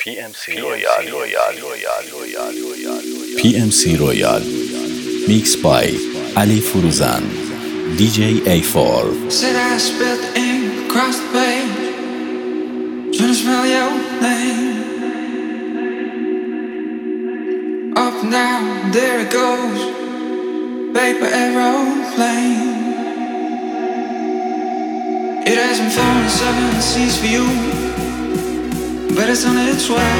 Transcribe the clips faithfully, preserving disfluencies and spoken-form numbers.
پی ام سی رویال رویال رویال رویال رویال پی ام سی رویال میکس بای علی فروزان دی جی ای فور. Said I spilled the ink across the page, trying to smell your name. Up and down, there it goes, paper aeroplane. It hasn't fallen seven seas for you, but it's on its way.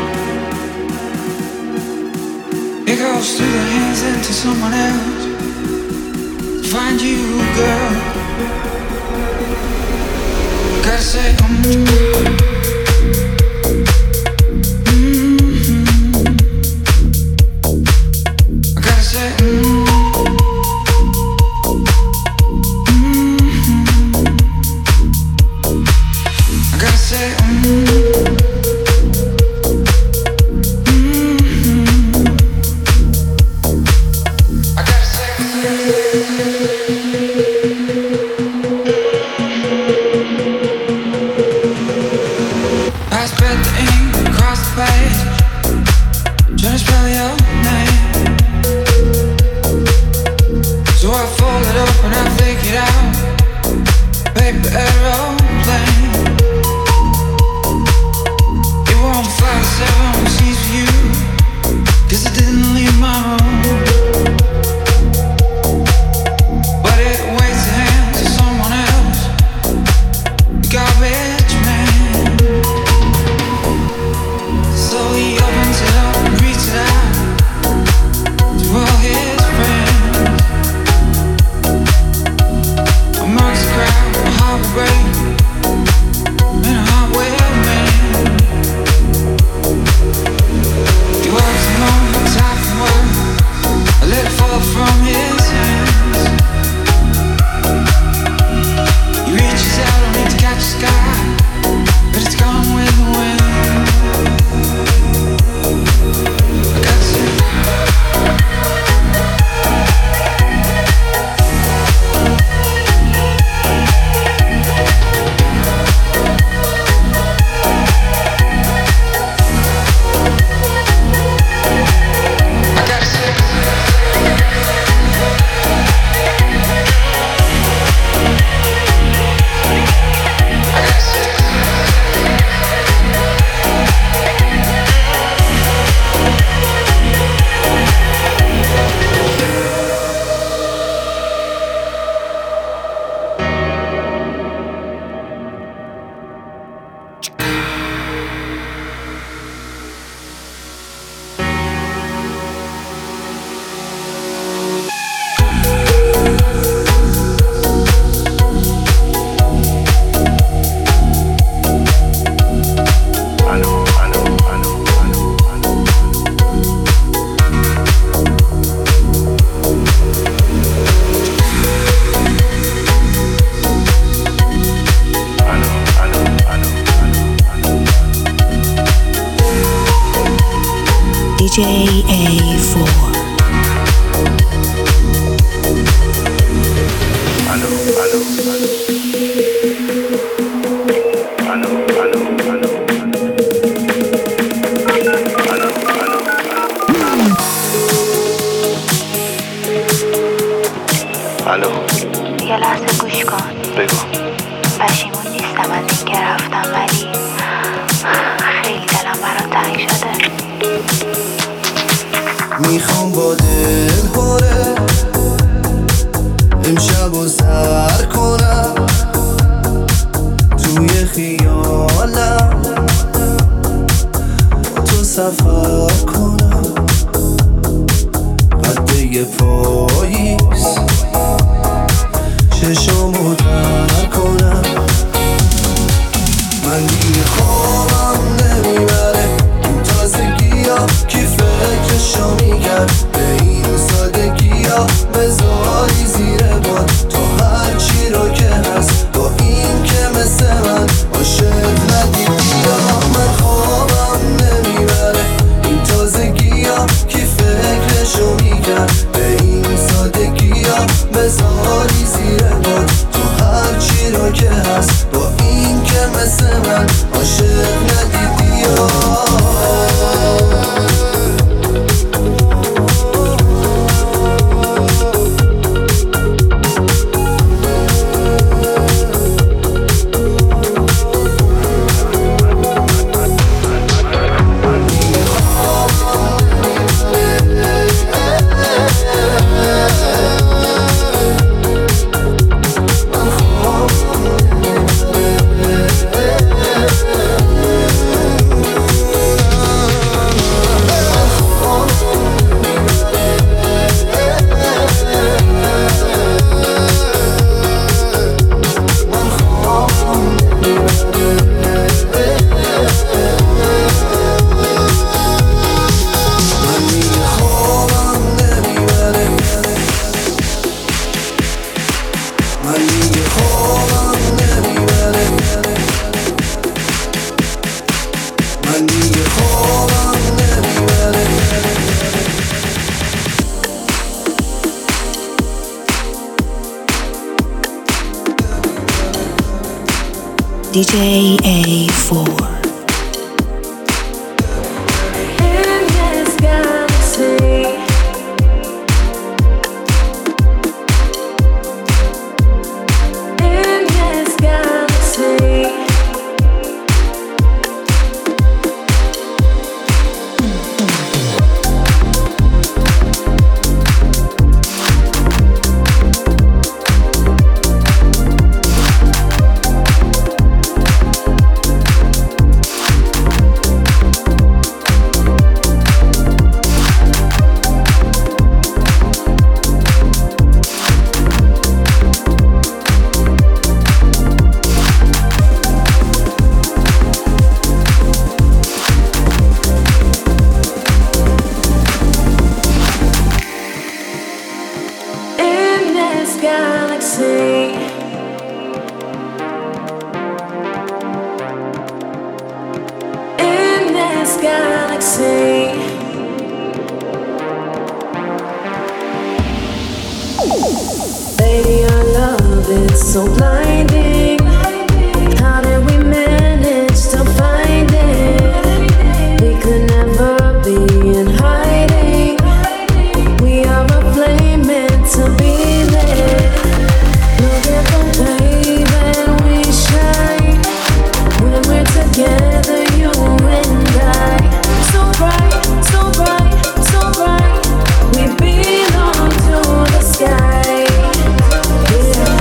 It goes through the hands into someone else to find you, girl. Gotta say, mm-hmm. I gotta say, mm-hmm. I gotta say, mm-hmm. دی جی ای فور. یه لحظه گوش کن. بگو. پشیمون نیستم از این که رفتم، ولی خیلی دلم برات تنگ شده. میخوام با دل پاره امشب و سر کنم توی خیالم تو سفر کنم قده پاییز چشامو در کنم. من دیگه خوابم نمیبره این تازگی ها کی فکرشو میگرد به این سادگی ها بذاری زیر باد تو هر چی رو که هست با این که مثل من عاشق ندیدی ها. من خوابم نمیبره این تازگی ها کی فکرشو میگرد به این سادگی D J A four. So blinding. How did we manage to find it? We could never be in hiding. We are a flame meant to be lit. Look at the way that we shine when we're together, you and I. So bright, so bright, so bright. We belong to the sky. Yeah.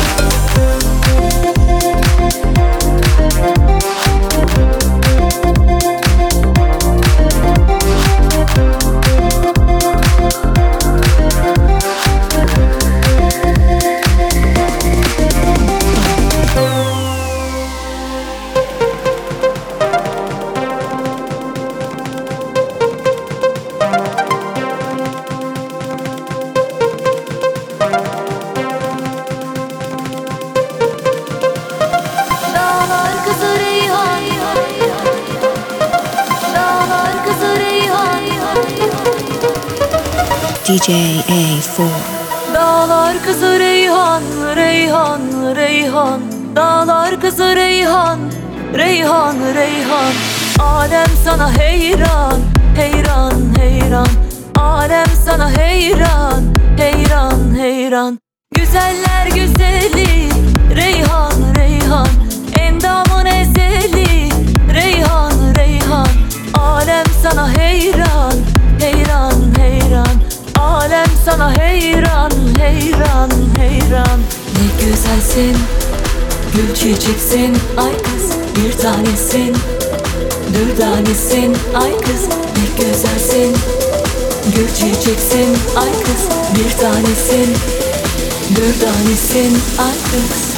D J A four. Dağlar kızı Reyhan, Reyhan, Reyhan. Dağlar kızı Reyhan, Reyhan, Reyhan. Alem sana heyran, heyran, heyran. Alem sana heyran, heyran, heyran. Güzeller güzeli Reyhan, Reyhan. Endamın ezeli Reyhan, Reyhan. Alem sana heyran, heyran, heyran. Alem sana heyran, heyran, heyran. Ne güzelsin, gül çiçeksin. Ay kız bir tanesin, dürdanesin. Ay kız ne güzelsin, gül çiçeksin. Ay kız bir tanesin, dürdanesin. Ay kız.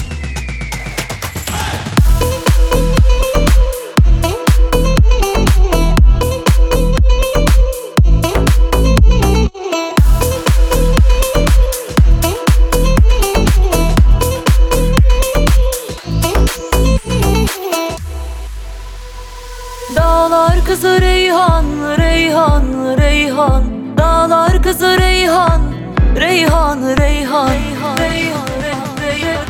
Dağlar kızı Reyhan, Reyhan, Reyhan. Dağlar kızı Reyhan, Reyhan, Reyhan. Reyhan, Reyhan, Reyhan,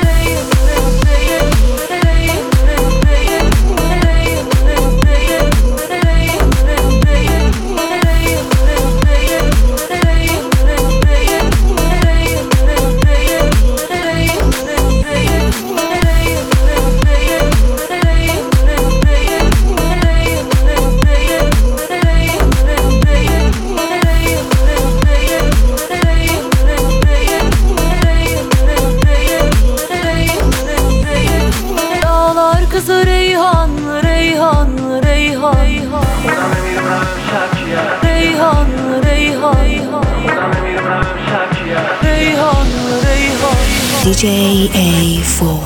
kızı Reyhan, Reyhan, Reyhan. Reyhan, Reyhan. Reyhan, Reyhan. D J A four.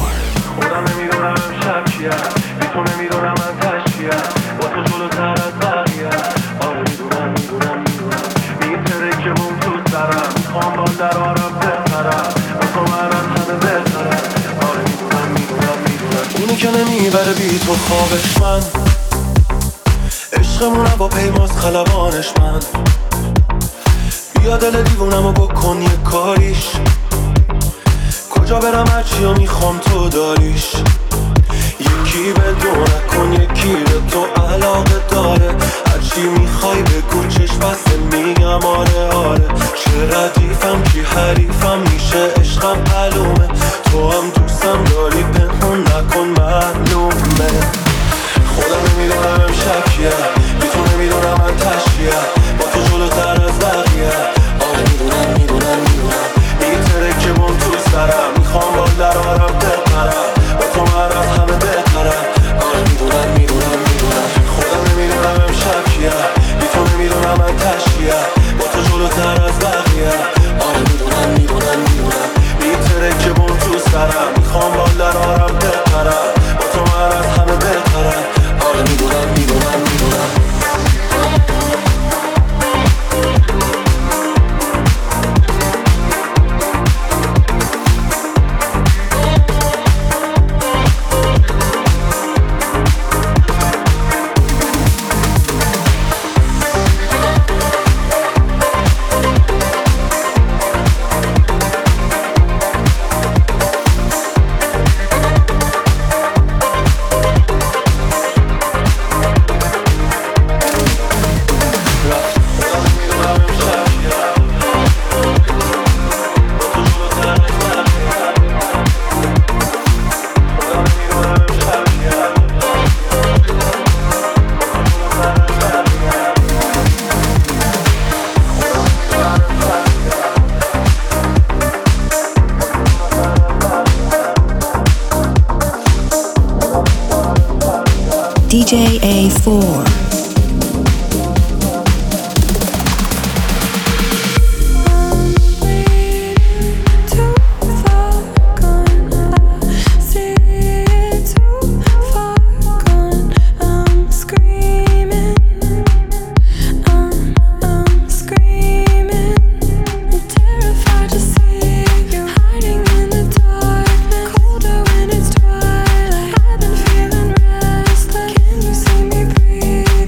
اونی که نمیبره بی تو خوابش من عشقمونه با پیماز خلبانش من بیا دل دیوونمو بکن یه کاریش کجا برم هرچی و میخوام تو داریش یکی بدون نکن یکی به تو علاقه داره. هرچی میخوای بگو چشم بسته میگم آره آره. چه ردیفم کی حریفم میشه عشقم معلومه. تو هم دوستم داری پنهون نکن معلومه. خودم نمیدونم امشب کیه بی تو نمیدونم من تشکیه با تو جلوتر از بقیه. آره میدونم میدونم میدونم میتره که من تو سرم میخوام با درارم بپرم با تو من از همه بهترم. آره میدونم میدونم میدونم خودم نمیدونم امشب کیه بی تو نمیدونم من تشکیه با تو جلوتر از بقیه. آره میدونم میدونم میدونم میتره که من تو سرم میخوام با درارم بپرم با تو من از همه بهترم. آره میدونم میدونم میدونم D J A four. Can you see me breathe?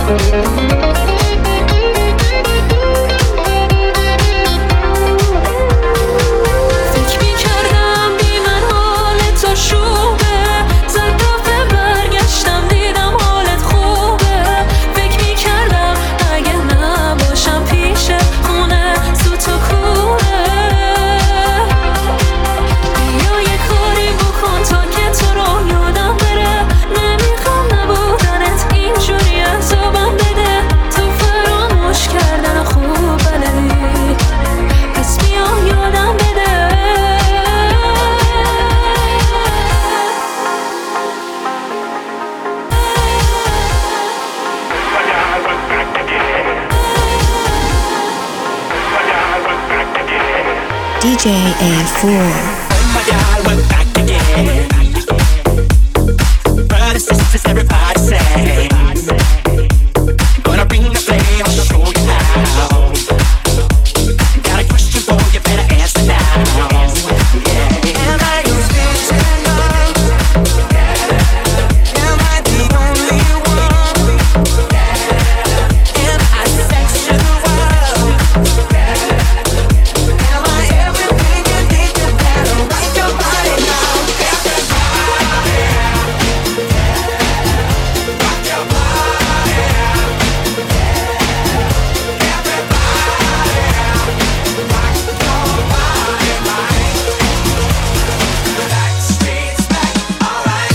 D J A four. My God, we're back again. Brothers, sisters, everybody say, gonna bring the flame, I'll show you how. Got a question for you, better answer now. Yeah. Am I your special love? Am I the only one? Am I sexual? Am I everything you need to better rock your body now? Everybody, rock your body. Everybody, rock your body, body. Backstreet's back, alright.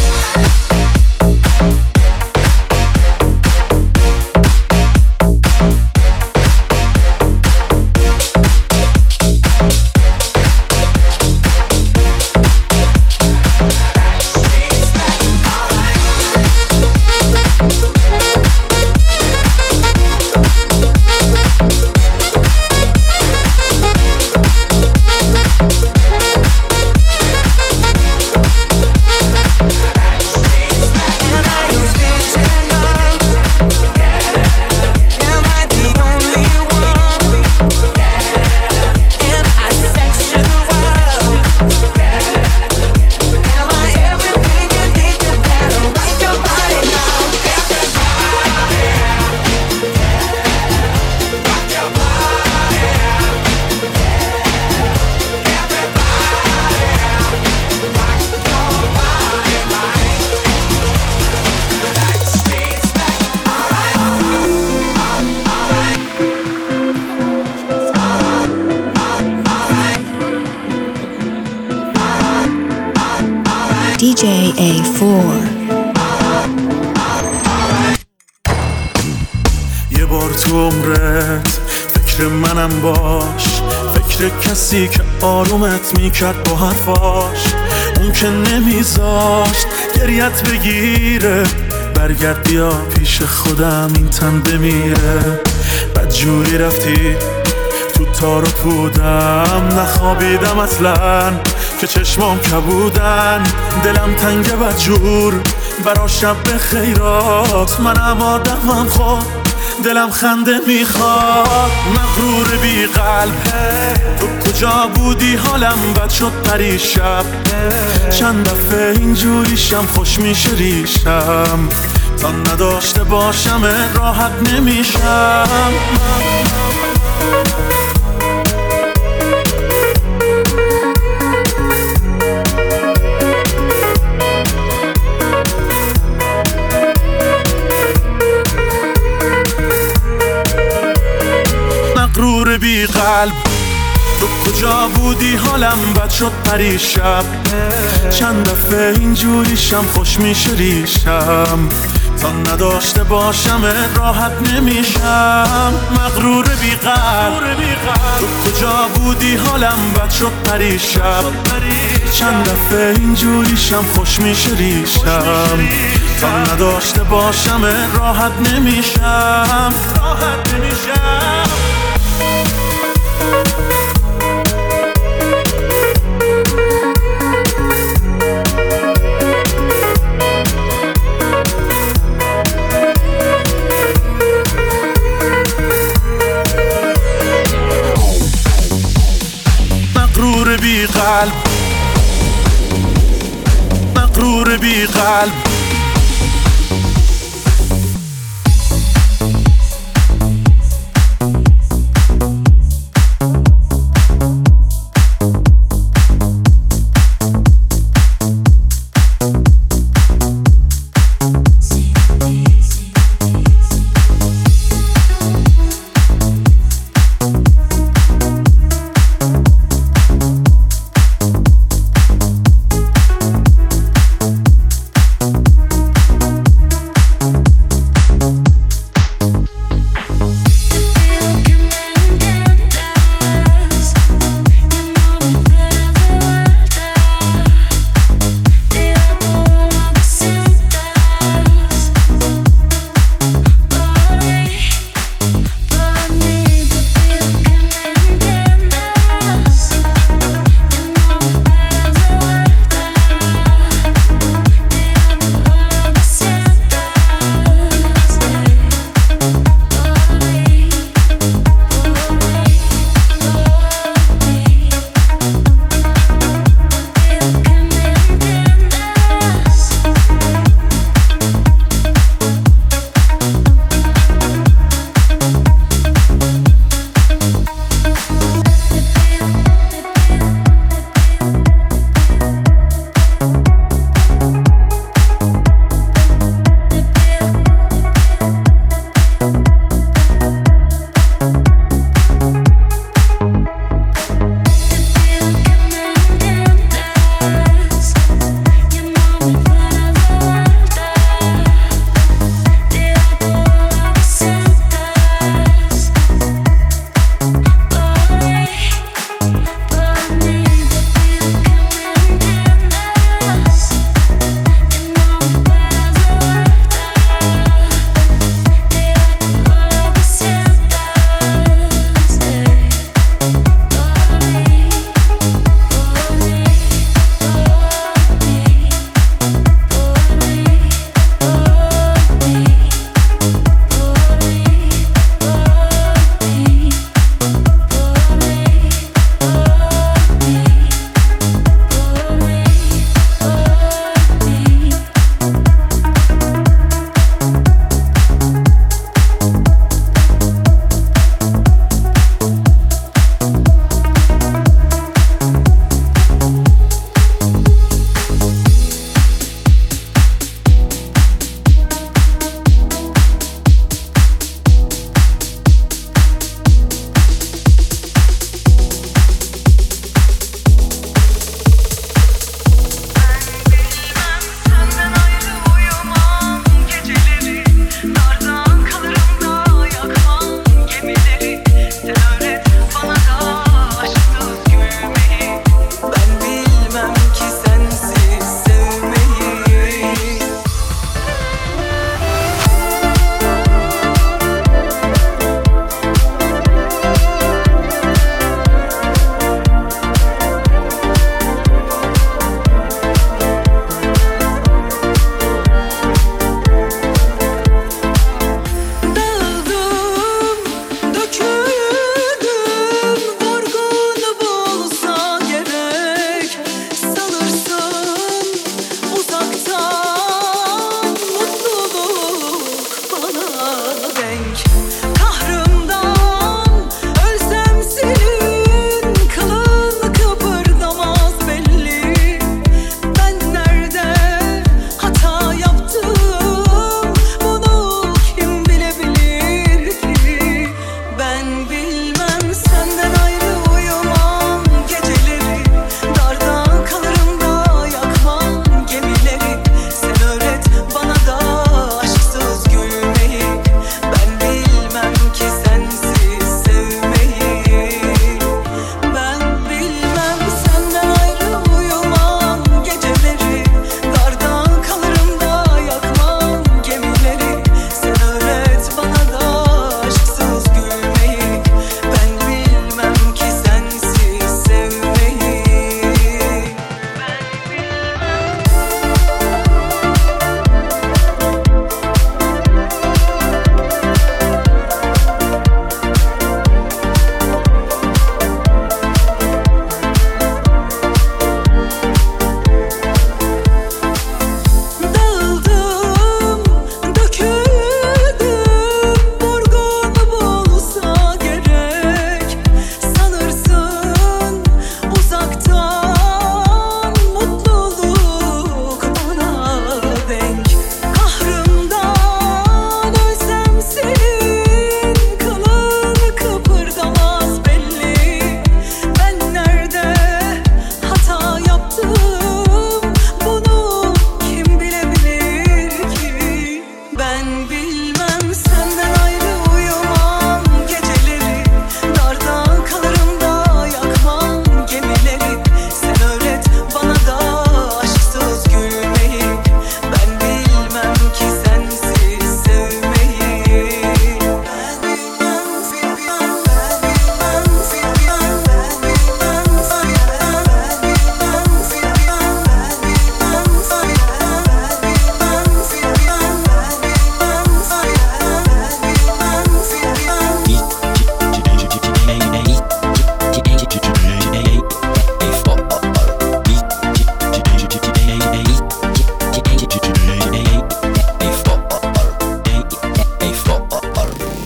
Am I your special love? Am I the only one? Am I sexual? Am I everything you need to better rock your body now? Everybody, rock your body. Everybody, rock your body, body. Backstreet's back, alright. D J A four. یه بار تو عمرت فکر منم باش، فکر کسی که آرومت میکرد با حرفاش، اون که نمیذاشت گریت بگیره، برگرد بیا پیش خودم این تن بمیره. بدجوری رفتی تو تار و پودم، نخوابیدم اصلا که چشمام کبودن، دلم تنگ بدجور برا شب خیرات، منم آدمم خود دلم خنده میخواد. مغرور بی قلب تو کجا بودی، حالم بد شد پریشب، چند دفعه اینجوریشم خوش میشه ریشم، تا نداشته باشم راحت نمیشم. مغرور بی قلب تو کجا بودی، حالم بد شد پریشب، چند دفعه اینجوریشم خوش میشه ریشم، تا نداشته باشم راحت نمیشم. مغرور بی قلب تو کجا بودی، حالم بد شد پریشب، چند دفعه اینجوریشم خوش میشه ریشم، تا نداشته باشم راحت نمیشم. راحت نمیشم. مغرور بی قلب، مغرور بی قلب.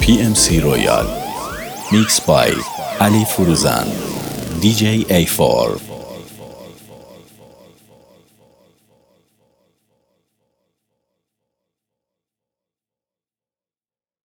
پی ام سی رویال. Mixed by Ali Furuzan. دی جی ای فور.